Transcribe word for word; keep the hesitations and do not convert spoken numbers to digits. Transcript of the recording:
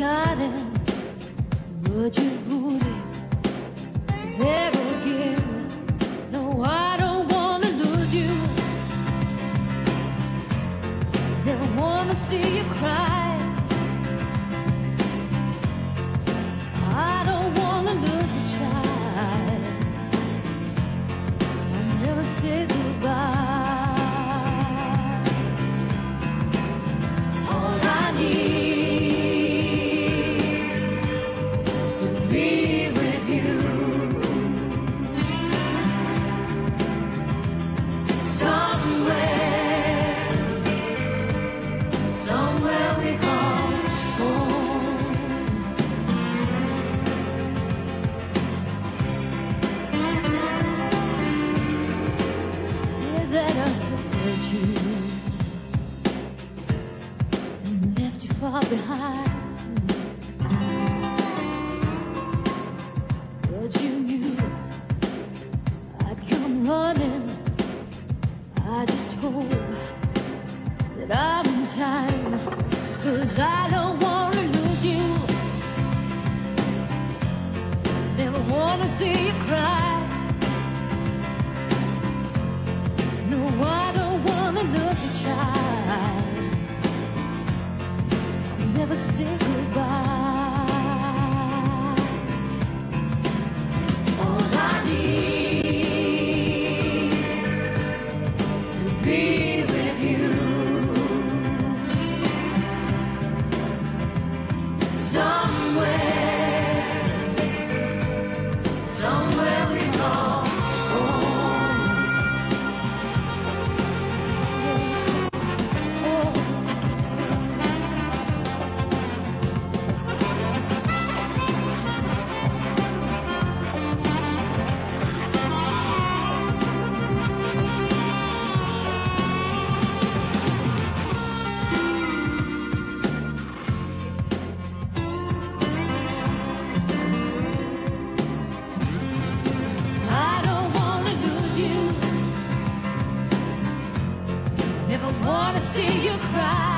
shining, would you put it there again? No, I don't wanna lose you. Never wanna see you cry. I don't wanna lose a child. I'll never say goodbye. All I need is to be with you. Somewhere, somewhere we call home. Say that I hurt you and left you far behind, but you knew I'd come running. I just hope that I'm in time, 'cause I don't wanna lose you. Never wanna see you cry. No, I don't wanna lose a child. I'll never say goodbye. All I need is to be with you. Somewhere, somewhere we call home. Oh. I don't wanna lose you. Never wanna see you cry.